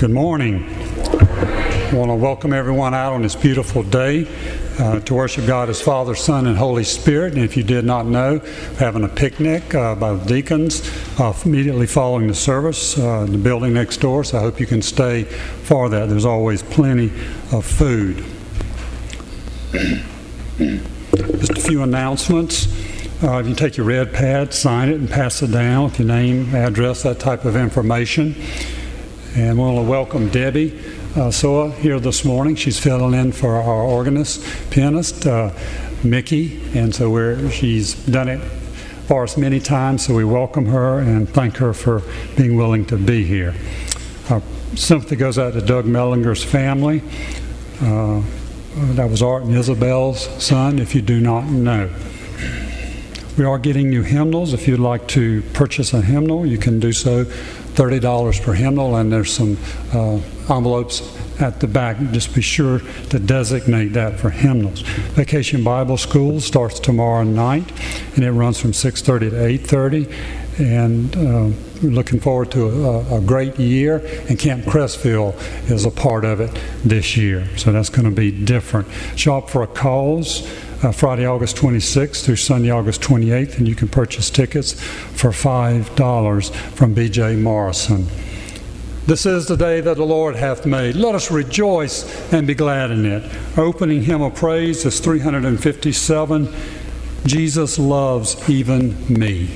Good morning. I want to welcome everyone out on this beautiful day to worship God as Father, Son, and Holy Spirit. And if you did not know, we're having a picnic by the deacons immediately following the service in the building next door. So I hope you can stay for that. There's always plenty of food. Just a few announcements. If you take your red pad, sign it, and pass it down with your name, address, that type of information. And we want to welcome Debbie Soa here this morning. She's filling in for our organist, pianist, Mickey. And so she's done it for us many times, so we welcome her and thank her for being willing to be here. Sympathy goes out to Doug Mellinger's family. That was Art and Isabel's son, if you do not know. We are getting new hymnals. If you'd like to purchase a hymnal, you can do so. $30 per hymnal, and there's some envelopes at the back. Just be sure to designate that for hymnals. Vacation Bible School starts tomorrow night, and it runs from 6:30 to 8:30. And we're looking forward to a great year, and Camp Crestville is a part of it this year. So that's going to be different. Shop for a Cause. Friday, August 26th through Sunday, August 28th, and you can purchase tickets for $5 from B.J. Morrison. This is the day that the Lord hath made. Let us rejoice and be glad in it. Our opening hymn of praise is 357, Jesus Loves Even Me.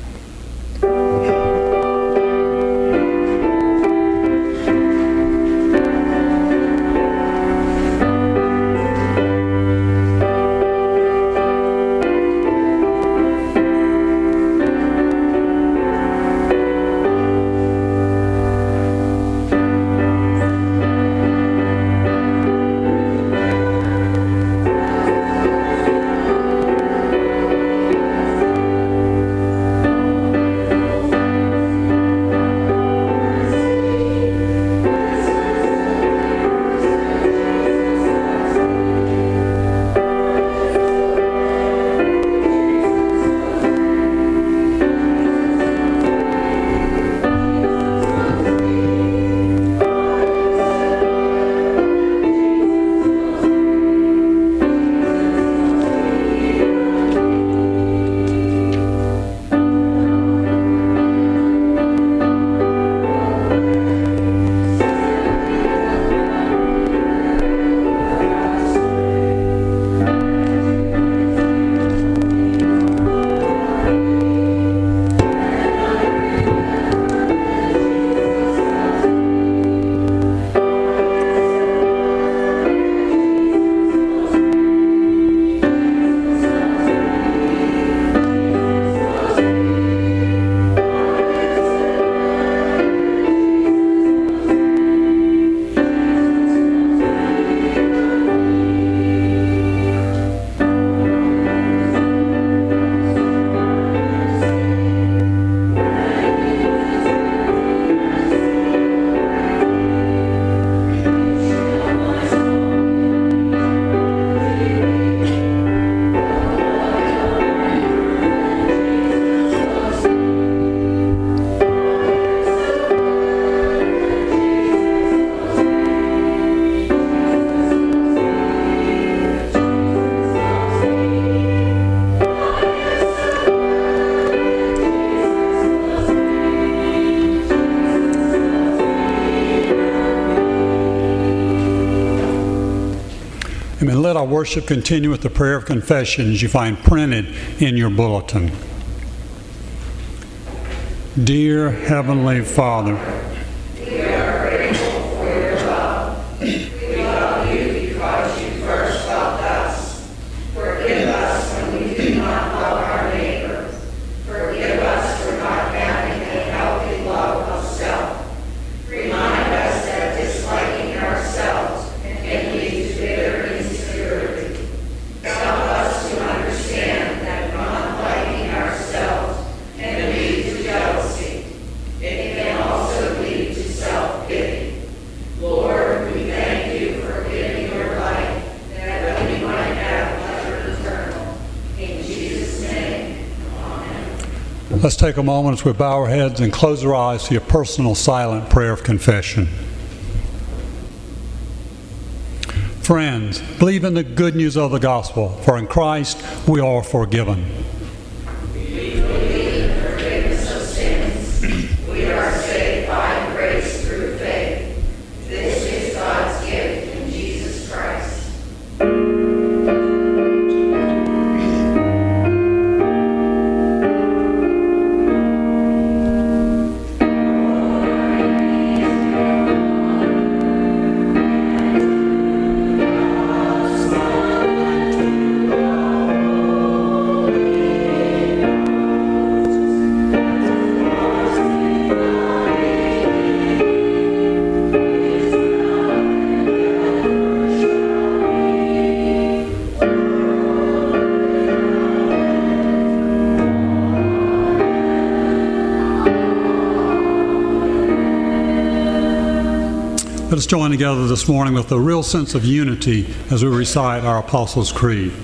And let our worship continue with the prayer of confession as you find printed in your bulletin. Dear Heavenly Father, we are grateful for your love. We love you because you first loved us. Forgive us when we do not love our neighbor. Forgive us for not having a healthy love of self. Remind us that disliking ourselves can lead to bitter insecurity. Help us to understand that not liking ourselves can lead to jealousy. It can also lead to self-pity. Lord, we thank you for giving your life that we might have life eternal. In Jesus' name, amen. let's take a moment as we bow our heads and close our eyes to your personal silent prayer of confession. Friends, believe in the good news of the gospel, for in Christ we are forgiven. We believe in the forgiveness of sins. We are saved by grace through faith. This is God's gift in Jesus Christ. Let us join together this morning with a real sense of unity as we recite our Apostles' Creed.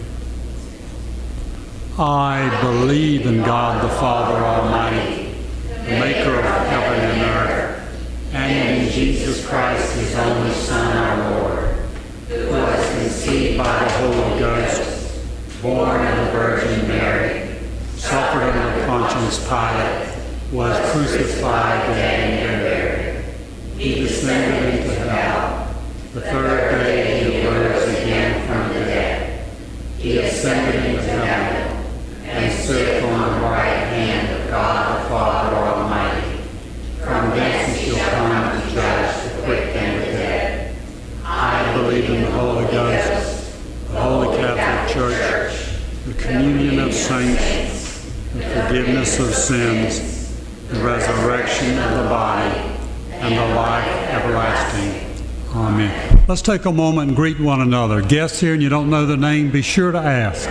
I believe in God the Father Almighty, the maker of heaven and earth, and in Jesus Christ, his only Son, our Lord, who was conceived by the Holy Ghost, born of the Virgin Mary, suffered under Pontius Pilate, was crucified, dead, and buried. He descended into hell. The third day he arose again from the dead. He ascended into heaven and stood on the right hand of God the Father Almighty. From thence he shall come to judge the quick and the dead. I believe in the Holy Ghost, the Holy Catholic Church, the communion of saints, the forgiveness of sins, the resurrection of the body, and the life everlasting. Amen. Let's take a moment and greet one another. Guests here and you don't know the name, be sure to ask.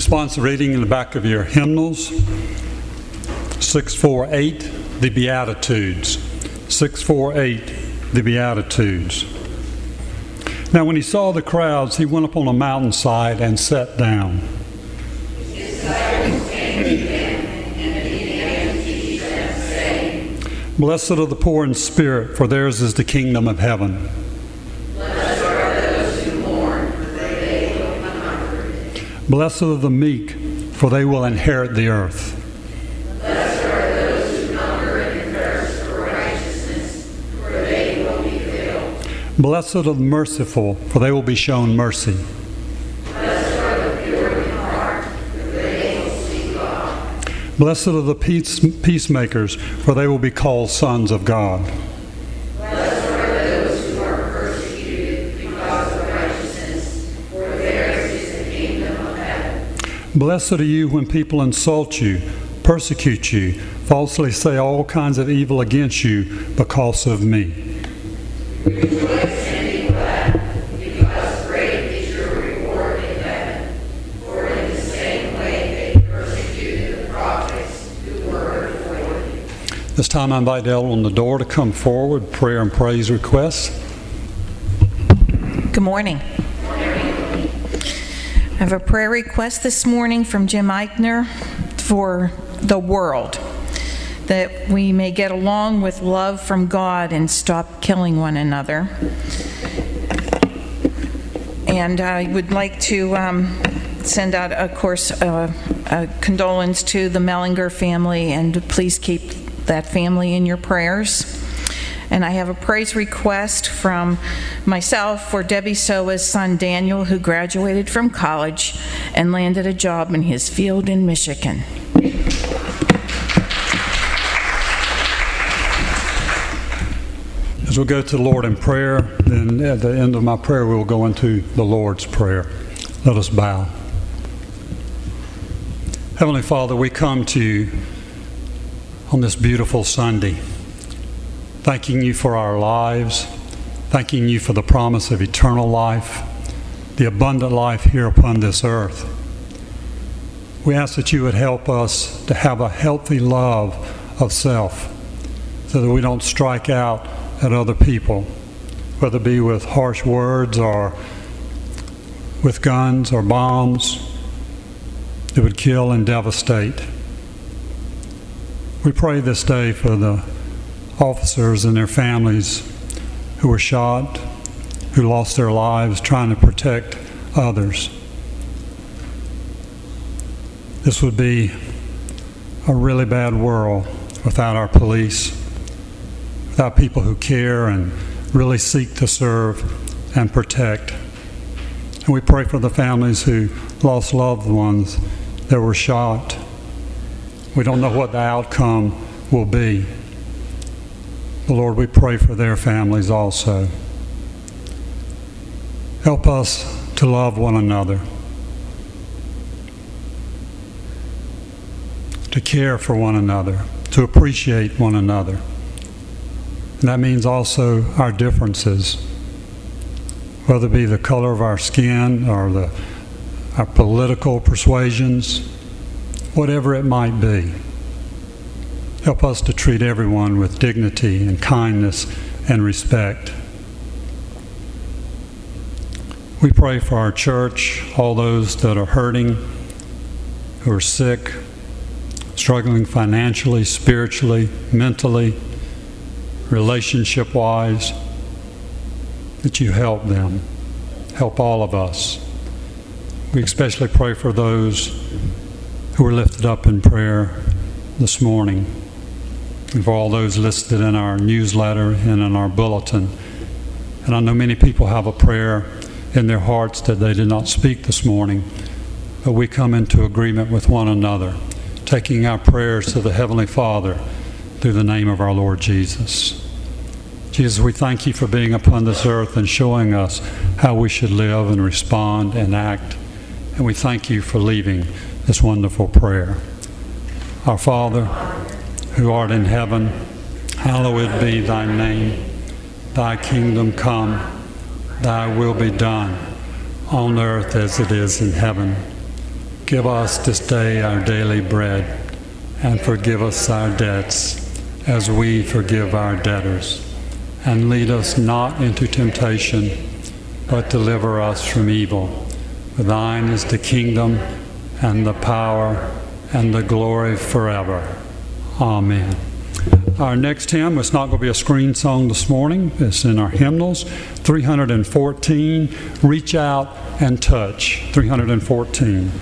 Responsive reading in the back of your hymnals, 648, the Beatitudes. 648, the Beatitudes. Now when he saw the crowds, he went up on a mountainside and sat down. His disciples came to him, and he began to teach them, saying, Blessed are the poor in spirit, for theirs is the kingdom of heaven. Blessed are those who mourn, for they will be comforted. Blessed are the meek, for they will inherit the earth. Blessed are those who hunger and thirst for righteousness, for they will be filled. Blessed are the merciful, for they will be shown mercy. Blessed are the pure in heart, for they will see God. Blessed are the peacemakers, for they will be called sons of God. Blessed are those who are persecuted because of righteousness, for theirs is the kingdom of heaven. Blessed are you when people insult you, persecute you, falsely say all kinds of evil against you because of me. Rejoice and be glad, because great is your reward in heaven. For in the same way they persecuted the prophets who were before you. This time I invite the elder on the door to come forward, prayer and praise requests. Good morning. I have a prayer request this morning from Jim Eichner for the world, that we may get along with love from God and stop killing one another. And I would like to send out, of course, a condolence to the Mellinger family, and please keep that family in your prayers. And I have a praise request from myself for Debbie Soa's son Daniel, who graduated from college and landed a job in his field in Michigan. As we go to the Lord in prayer, then at the end of my prayer we will go into the Lord's Prayer. Let us bow. Heavenly Father, we come to you on this beautiful Sunday, thanking you for our lives, thanking you for the promise of eternal life, the abundant life here upon this earth. We ask that you would help us to have a healthy love of self, so that we don't strike out at other people, whether it be with harsh words or with guns or bombs that would kill and devastate. We pray this day for the officers and their families who were shot, who lost their lives trying to protect others. This would be a really bad world without our police, without people who care and really seek to serve and protect. And we pray for the families who lost loved ones that were shot. We don't know what the outcome will be. But Lord, we pray for their families also. Help us to love one another, to care for one another, to appreciate one another. And that means also our differences, whether it be the color of our skin or our political persuasions, whatever it might be. Help us to treat everyone with dignity and kindness and respect. We pray for our church, all those that are hurting, who are sick, struggling financially, spiritually, mentally, relationship-wise, that you help them, help all of us. We especially pray for those who are lifted up in prayer this morning, and for all those listed in our newsletter and in our bulletin. And I know many people have a prayer in their hearts that they did not speak this morning, but we come into agreement with one another, taking our prayers to the Heavenly Father through the name of our Lord Jesus. Jesus, we thank you for being upon this earth and showing us how we should live and respond and act. And we thank you for leaving this wonderful prayer. Our Father, who art in heaven, hallowed be thy name. Thy kingdom come, thy will be done, on earth as it is in heaven. Give us this day our daily bread, and forgive us our debts, as we forgive our debtors. And lead us not into temptation, but deliver us from evil. For thine is the kingdom, and the power, and the glory forever. Amen. Our next hymn, it's not going to be a screen song this morning. It's in our hymnals. 314, Reach Out and Touch. 314.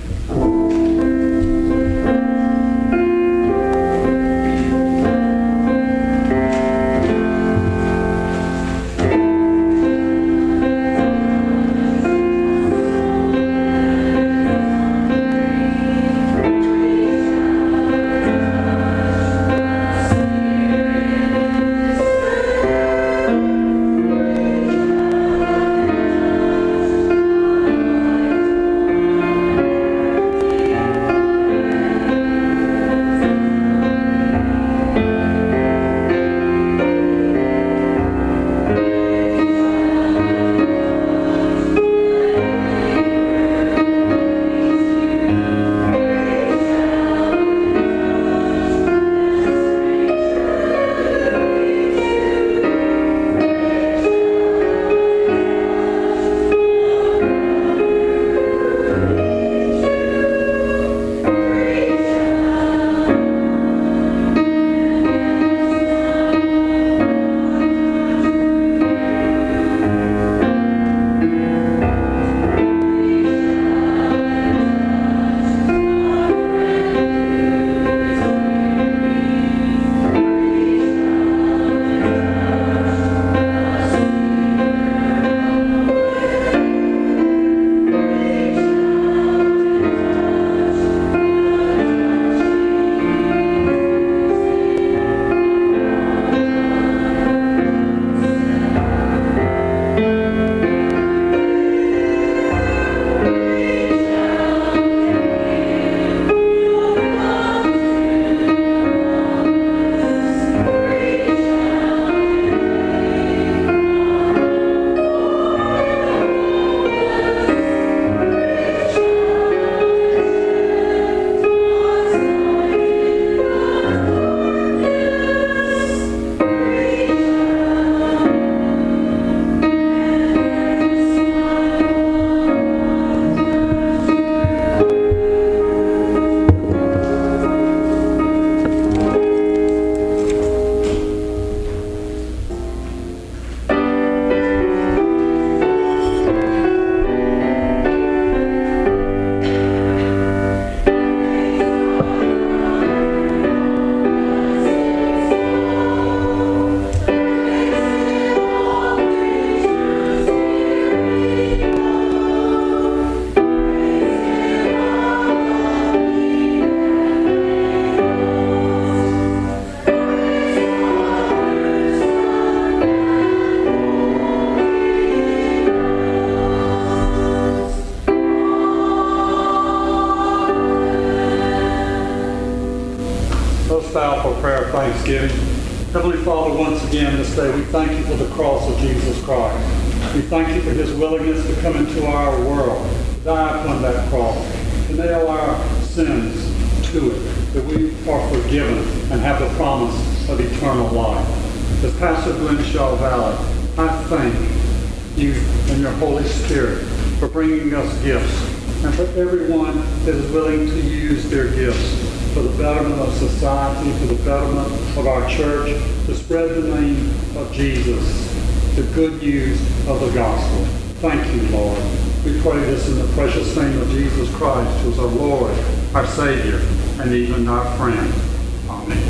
Thanksgiving. Heavenly Father, once again this day we thank you for the cross of Jesus Christ. We thank you for his willingness to come into our world, to die upon that cross, to nail our sins to it, that we are forgiven and have the promise of eternal life. As Pastor Glenn Shaw Valley, I thank you and your Holy Spirit for bringing us gifts, and for everyone that is willing to use their gifts for the betterment of society, for the betterment of our church, to spread the name of Jesus, the good news of the gospel. Thank you, Lord. We pray this in the precious name of Jesus Christ, who is our Lord, our Savior, and even our friend. Amen.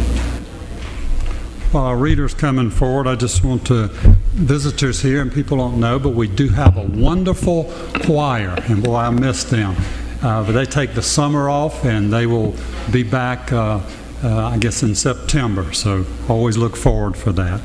While our readers coming forward, I just want to, visitors here, and people don't know, but we do have a wonderful choir, and boy, I miss them. But they take the summer off, and they will be back, I guess, in September. So always look forward for that.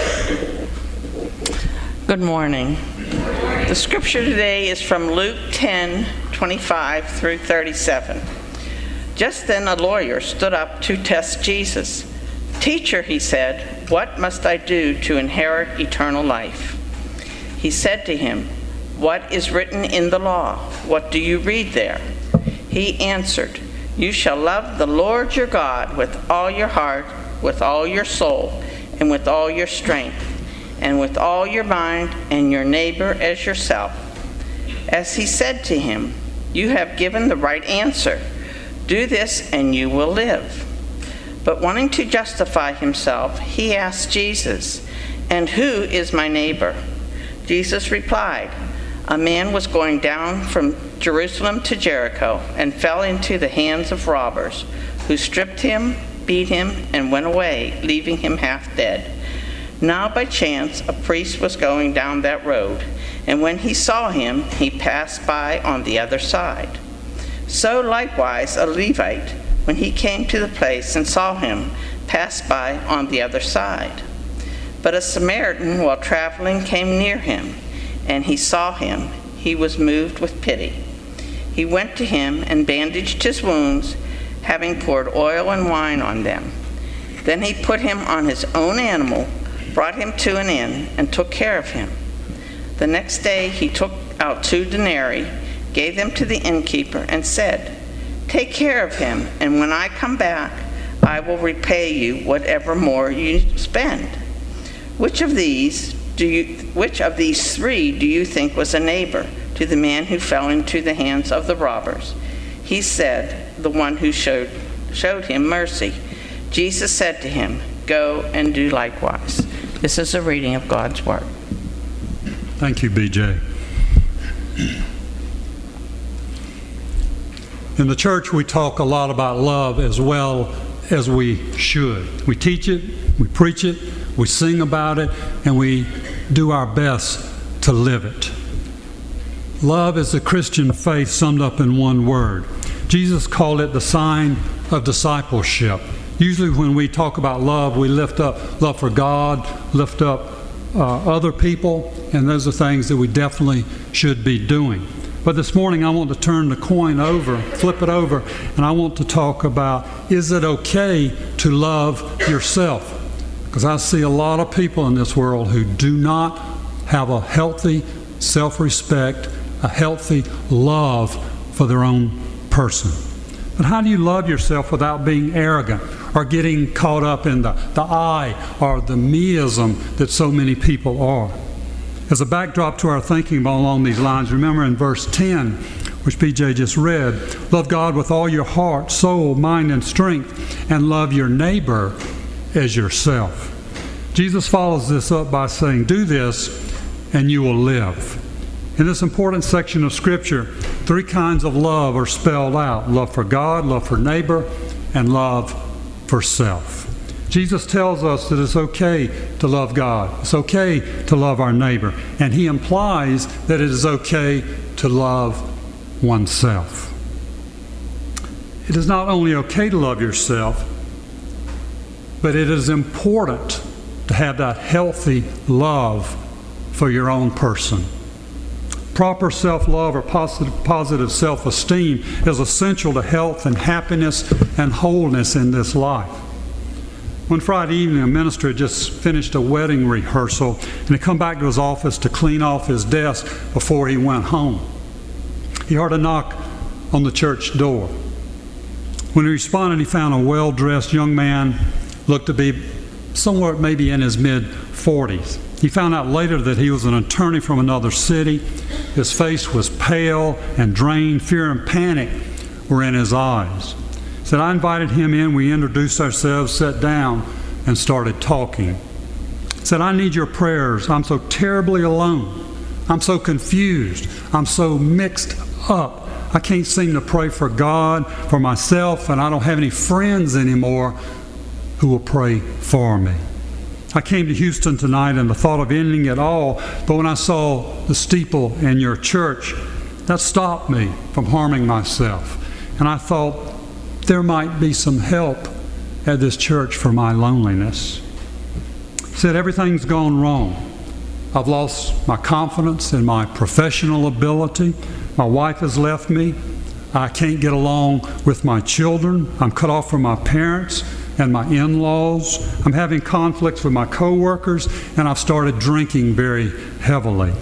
Good morning. The scripture today is from Luke 10:25 through 37. Just then a lawyer stood up to test Jesus. "Teacher," he said, "what must I do to inherit eternal life?" He said to him, "What is written in the law? What do you read there?" He answered, "You shall love the Lord your God with all your heart, with all your soul, and with all your strength, and with all your mind, and your neighbor as yourself." As he said to him, "You have given the right answer. Do this and you will live." But wanting to justify himself, he asked Jesus, "And who is my neighbor?" Jesus replied, "A man was going down from Jerusalem to Jericho and fell into the hands of robbers, who stripped him, beat him, and went away, leaving him half dead. Now by chance a priest was going down that road, and when he saw him, he passed by on the other side. So likewise a Levite, when he came to the place and saw him, passed by on the other side. But a Samaritan, while traveling, came near him, and he saw him. He was moved with pity. He went to him and bandaged his wounds, having poured oil and wine on them. Then he put him on his own animal, brought him to an inn, and took care of him. The next day he took out 2 denarii, gave them to the innkeeper, and said, "Take care of him, and when I come back, I will repay you whatever more you spend." Which of these 3 do you think was a neighbor to the man who fell into the hands of the robbers? He said, "The one who showed him mercy." Jesus said to him, "Go and do likewise." This is a reading of God's word. Thank you, BJ. In the church, we talk a lot about love as well as we should. We teach it, we preach it, we sing about it, and we do our best to live it. Love is the Christian faith summed up in one word. Jesus called it the sign of discipleship. Usually when we talk about love, we lift up love for God, lift up other people, and those are things that we definitely should be doing. But this morning I want to turn the coin over, flip it over, and I want to talk about, is it okay to love yourself? Because I see a lot of people in this world who do not have a healthy self-respect, a healthy love for their own person. But how do you love yourself without being arrogant or getting caught up in the I or the meism that so many people are? As a backdrop to our thinking along these lines, remember in verse 10, which PJ just read, love God with all your heart, soul, mind, and strength, and love your neighbor as yourself. Jesus follows this up by saying, do this and you will live. In this important section of Scripture, 3 kinds of love are spelled out: love for God, love for neighbor, and love for self. Jesus tells us that it's okay to love God. It's okay to love our neighbor. And he implies that it is okay to love oneself. It is not only okay to love yourself, but it is important to have that healthy love for your own person. Proper self-love or positive self-esteem is essential to health and happiness and wholeness in this life. One Friday evening, a minister had just finished a wedding rehearsal and had come back to his office to clean off his desk before he went home. He heard a knock on the church door. When he responded, he found a well-dressed young man, looked to be somewhere maybe in his mid-40s. He found out later that he was an attorney from another city. His face was pale and drained. Fear and panic were in his eyes. He said, I invited him in. We introduced ourselves, sat down, and started talking. He said, I need your prayers. I'm so terribly alone. I'm so confused. I'm so mixed up. I can't seem to pray for God, for myself, and I don't have any friends anymore who will pray for me. I came to Houston tonight and the thought of ending it all, but when I saw the steeple in your church, that stopped me from harming myself. And I thought there might be some help at this church for my loneliness. He said, everything's gone wrong. I've lost my confidence in my professional ability. My wife has left me. I can't get along with my children. I'm cut off from my parents and my in-laws. I'm having conflicts with my co-workers, and I've started drinking very heavily.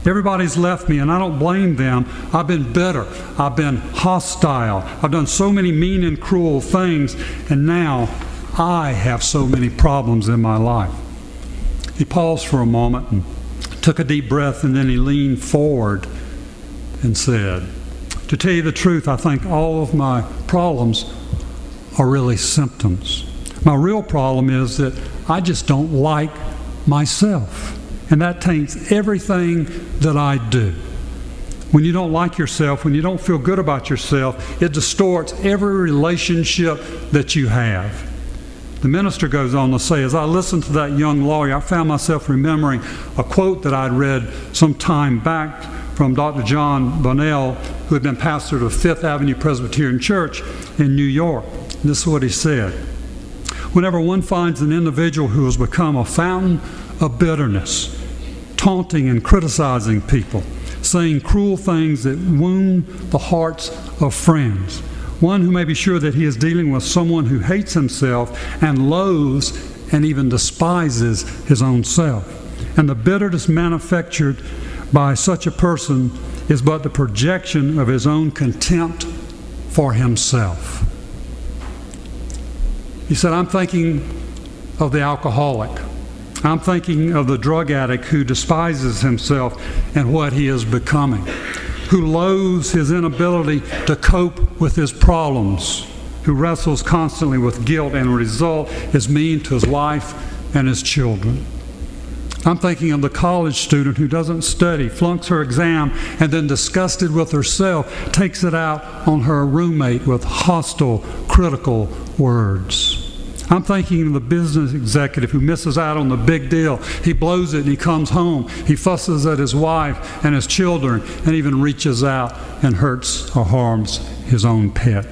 Everybody's left me, and I don't blame them. I've been bitter. I've been hostile. I've done so many mean and cruel things, and now I have so many problems in my life. He paused for a moment and took a deep breath, and then he leaned forward and said, to tell you the truth, I think all of my problems are really symptoms. My real problem is that I just don't like myself, and that taints everything that I do. When you don't like yourself, when you don't feel good about yourself, it distorts every relationship that you have. The minister goes on to say, as I listened to that young lawyer, I found myself remembering a quote that I'd read some time back from Dr. John Bonnell, who had been pastor of Fifth Avenue Presbyterian Church in New York. This is what he said. Whenever one finds an individual who has become a fountain of bitterness, taunting and criticizing people, saying cruel things that wound the hearts of friends, one who may be sure that he is dealing with someone who hates himself and loathes and even despises his own self, and the bitterness manufactured by such a person is but the projection of his own contempt for himself. He said, I'm thinking of the alcoholic. I'm thinking of the drug addict who despises himself and what he is becoming, who loathes his inability to cope with his problems, who wrestles constantly with guilt and, as a result, is mean to his wife and his children. I'm thinking of the college student who doesn't study, flunks her exam, and then, disgusted with herself, takes it out on her roommate with hostile, critical words. I'm thinking of the business executive who misses out on the big deal. He blows it and he comes home. He fusses at his wife and his children and even reaches out and hurts or harms his own pet.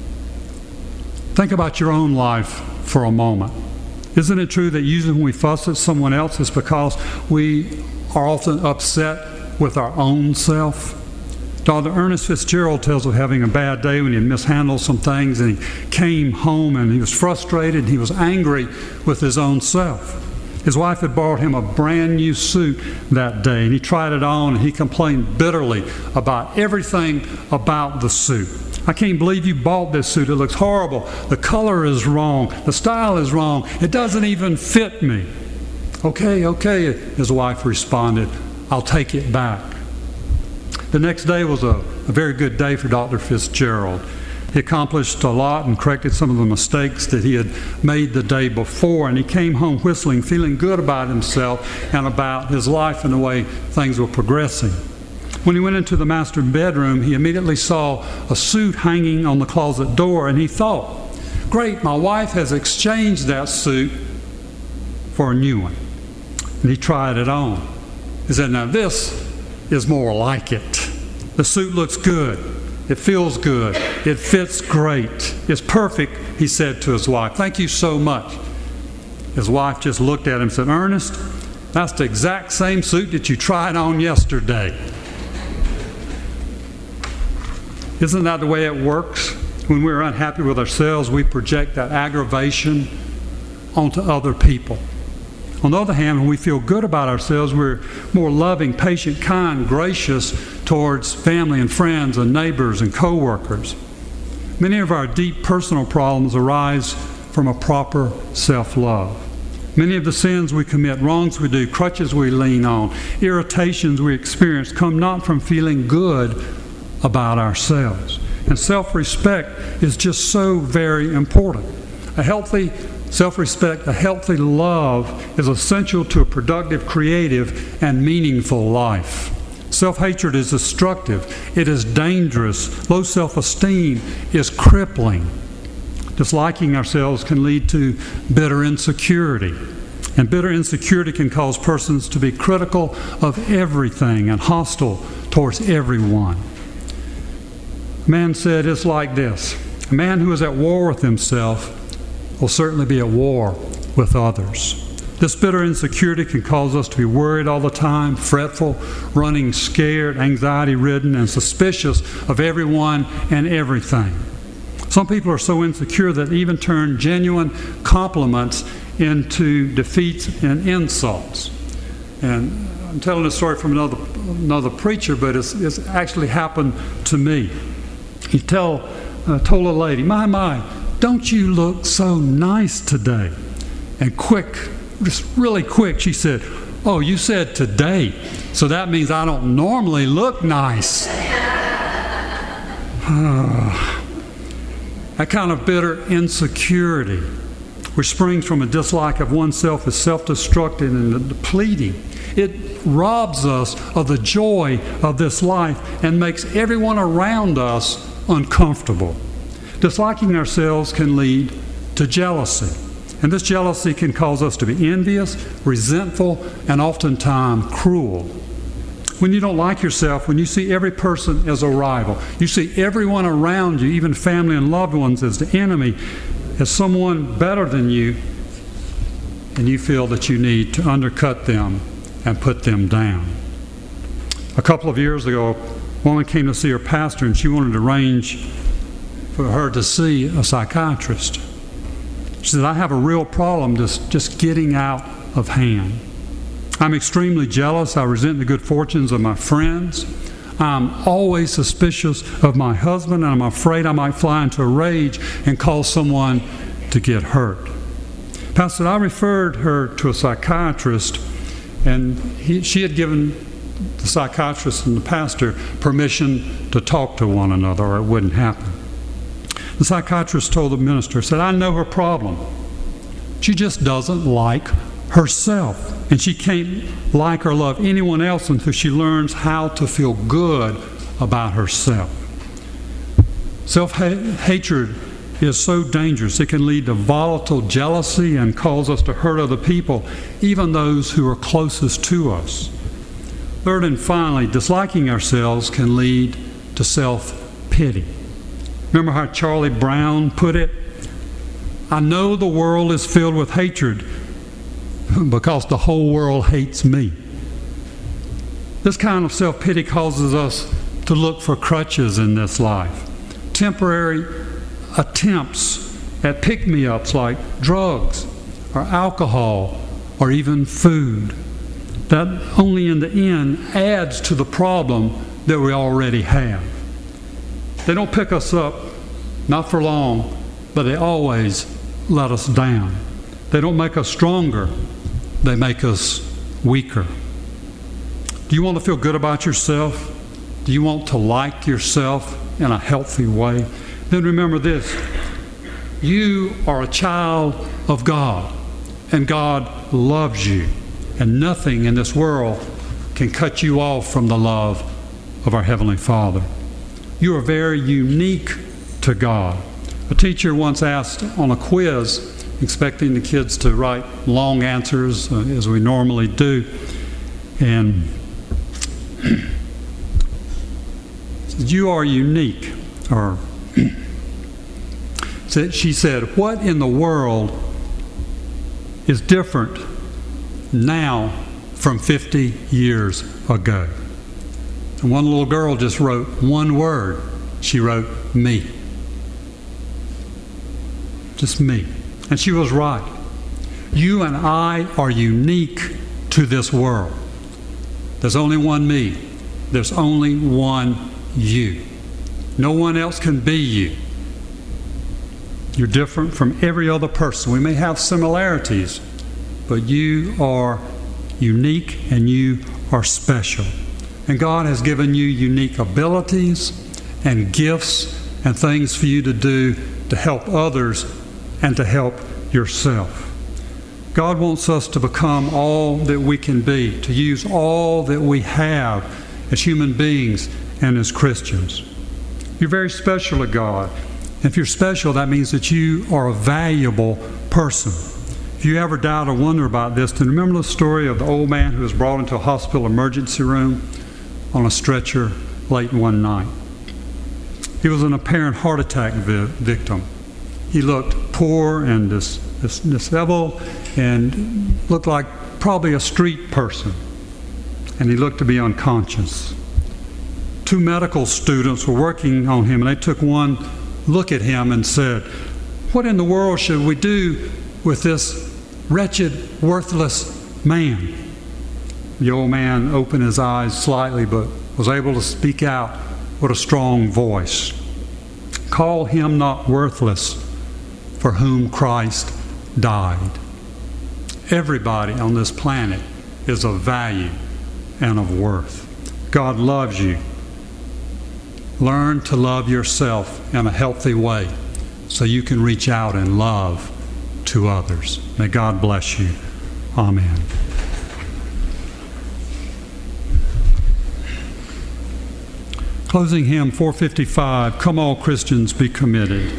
Think about your own life for a moment. Isn't it true that usually when we fuss at someone else, it's because we are often upset with our own self? Dr. Ernest Fitzgerald tells of having a bad day when he had mishandled some things, and he came home and he was frustrated, he was angry with his own self. His wife had borrowed him a brand new suit that day, and he tried it on, and he complained bitterly about everything about the suit. I can't believe you bought this suit. It looks horrible. The color is wrong. The style is wrong. It doesn't even fit me. Okay, his wife responded, I'll take it back. The next day was a very good day for Dr. Fitzgerald. He accomplished a lot and corrected some of the mistakes that he had made the day before, and he came home whistling, feeling good about himself and about his life and the way things were progressing. When he went into the master bedroom, he immediately saw a suit hanging on the closet door, and he thought, great, my wife has exchanged that suit for a new one. And he tried it on. He said, now this is more like it. The suit looks good. It feels good. It fits great. It's perfect, he said to his wife. Thank you so much. His wife just looked at him and said, Ernest, that's the exact same suit that you tried on yesterday. Isn't that the way it works? When we're unhappy with ourselves, we project that aggravation onto other people. On the other hand, when we feel good about ourselves, we're more loving, patient, kind, gracious towards family and friends and neighbors and co-workers. Many of our deep personal problems arise from a proper self-love. Many of the sins we commit, wrongs we do, crutches we lean on, irritations we experience come not from feeling good about ourselves. And self-respect is just so very important. A healthy self-respect, a healthy love is essential to a productive, creative, and meaningful life. Self-hatred is destructive. It is dangerous. Low self-esteem is crippling. Disliking ourselves can lead to bitter insecurity. And bitter insecurity can cause persons to be critical of everything and hostile towards everyone. A man said it's like this. A man who is at war with himself will certainly be at war with others. This bitter insecurity can cause us to be worried all the time, fretful, running scared, anxiety-ridden, and suspicious of everyone and everything. Some people are so insecure that they even turn genuine compliments into defeats and insults. And I'm telling this story from another preacher, but it's actually happened to me. He told a lady, my, don't you look so nice today? And quick, just really quick, she said, oh, you said today, so that means I don't normally look nice. That kind of bitter insecurity, which springs from a dislike of oneself, is self-destructive and depleting. It robs us of the joy of this life and makes everyone around us uncomfortable. Disliking ourselves can lead to jealousy. And this jealousy can cause us to be envious, resentful, and oftentimes cruel. When you don't like yourself, when you see every person as a rival, you see everyone around you, even family and loved ones, as the enemy, as someone better than you, and you feel that you need to undercut them and put them down. A couple of years ago, a woman came to see her pastor, and she wanted to arrange for her to see a psychiatrist. She said, I have a real problem just getting out of hand. I'm extremely jealous. I resent the good fortunes of my friends. I'm always suspicious of my husband, and I'm afraid I might fly into a rage and cause someone to get hurt. Pastor, I referred her to a psychiatrist, and she had given the psychiatrist and the pastor permission to talk to one another, or it wouldn't happen. The psychiatrist told the minister, said, I know her problem. She just doesn't like herself. And she can't like or love anyone else until she learns how to feel good about herself. Self-hatred is so dangerous. It can lead to volatile jealousy and cause us to hurt other people, even those who are closest to us. Third and finally, disliking ourselves can lead to self-pity. Remember how Charlie Brown put it? I know the world is filled with hatred because the whole world hates me. This kind of self-pity causes us to look for crutches in this life. Temporary attempts at pick-me-ups like drugs or alcohol or even food. That only in the end adds to the problem that we already have. They don't pick us up, not for long, but they always let us down. They don't make us stronger, they make us weaker. Do you want to feel good about yourself? Do you want to like yourself in a healthy way? Then remember this: you are a child of God, and God loves you, and nothing in this world can cut you off from the love of our Heavenly Father. You are very unique to God. A teacher once asked on a quiz, expecting the kids to write long answers as we normally do, and said, you are unique. Or she said, what in the world is different now from 50 years ago? And one little girl just wrote one word. She wrote, me. Just me. And she was right. You and I are unique to this world. There's only one me. There's only one you. No one else can be you. You're different from every other person. We may have similarities, but you are unique and you are special. And God has given you unique abilities and gifts and things for you to do to help others and to help yourself. God wants us to become all that we can be, to use all that we have as human beings and as Christians. You're very special to God. If you're special, that means that you are a valuable person. If you ever doubt or wonder about this, then remember the story of the old man who was brought into a hospital emergency room on a stretcher late one night. He was an apparent heart attack victim. He looked poor and disheveled and looked like probably a street person. And he looked to be unconscious. 2 medical students were working on him, and they took one look at him and said, what in the world should we do with this wretched, worthless man? The old man opened his eyes slightly, but was able to speak out with a strong voice. Call him not worthless, for whom Christ died. Everybody on this planet is of value and of worth. God loves you. Learn to love yourself in a healthy way so you can reach out and love to others. May God bless you. Amen. Closing hymn 455, Come All Christians Be Committed.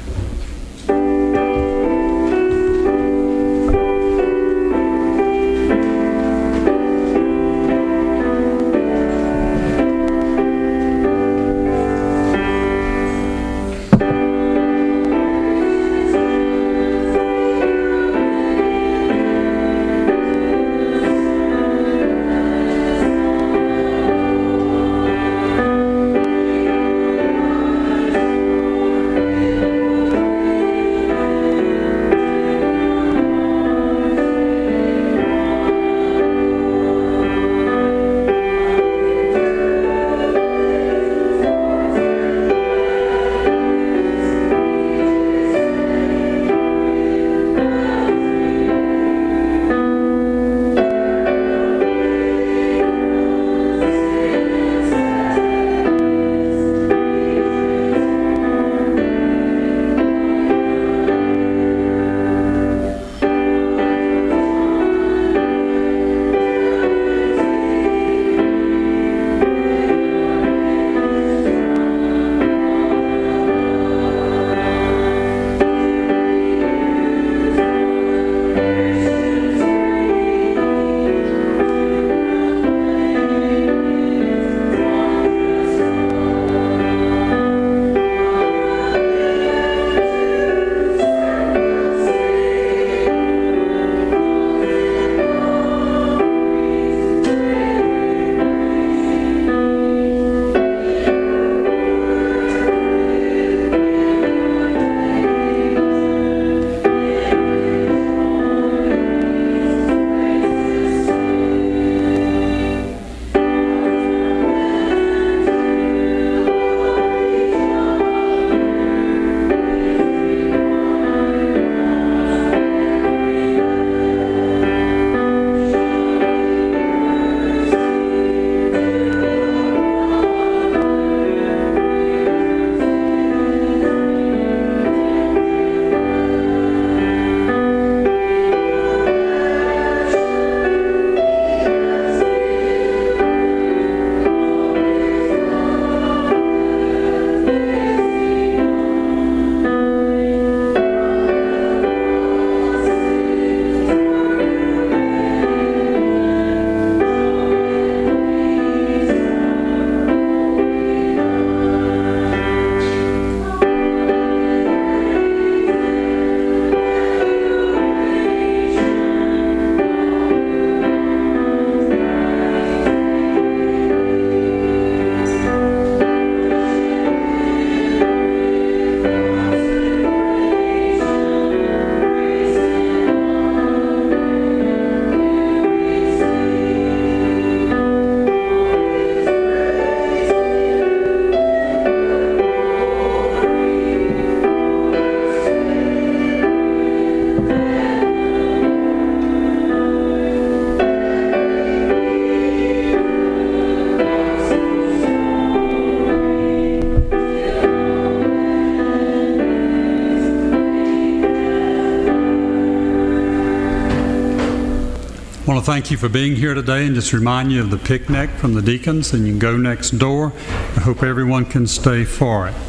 I want to thank you for being here today and just remind you of the picnic from the deacons, and you can go next door. I hope everyone can stay for it.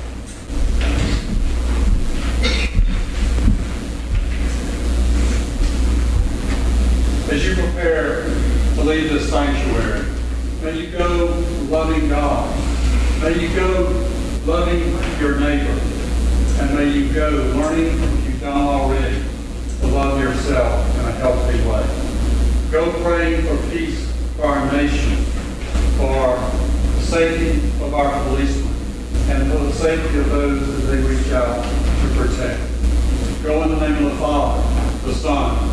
As you prepare to leave this sanctuary, may you go loving God. May you go loving your neighbor. And may you go learning, if you've done already, to love yourself in a healthy way. Go praying for peace for our nation, for the safety of our policemen, and for the safety of those that they reach out to protect. Go in the name of the Father, the Son,